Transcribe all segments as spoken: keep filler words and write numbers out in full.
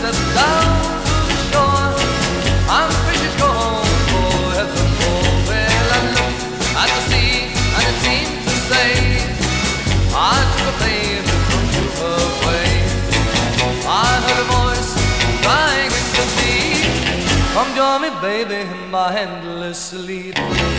footsteps down to the shore. I'm free to go home forevermore. Well, I looked at the sea and it seemed to say, I took a baby from you away. I heard a voice crying in the deep, come join me, baby, in my endless sleep.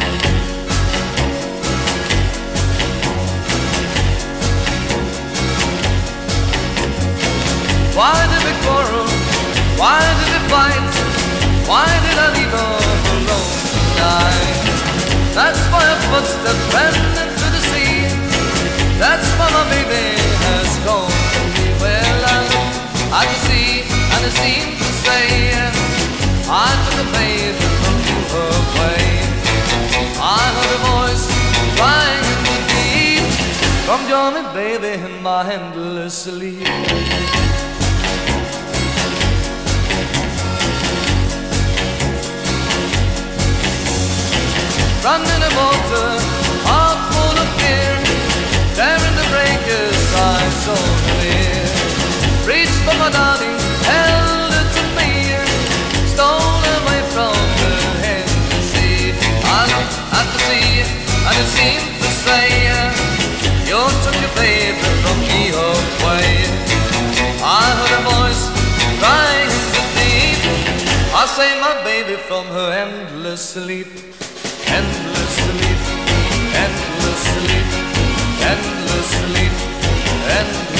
Why did we quarrel? Why did we fight? Why did I leave her alone tonight? That's why her footsteps ran into the sea. That's why my baby has gone from me. Well, I looked at the sea and it seemed to say, I took a baby from you away. I heard a voice crying in the deep, come join me, baby, in my endless sleep. Run in a motor, heart full of fear, there in the breakers I saw clear. Reached for my darling, held her to me, stole away from her hand to sea. I looked at the sea and it seemed to say, you took your baby from me away. I heard a voice crying in the deep, I saved my baby from her endless sleep. Endless sleep, endless sleep, endless sleep, endless sleep.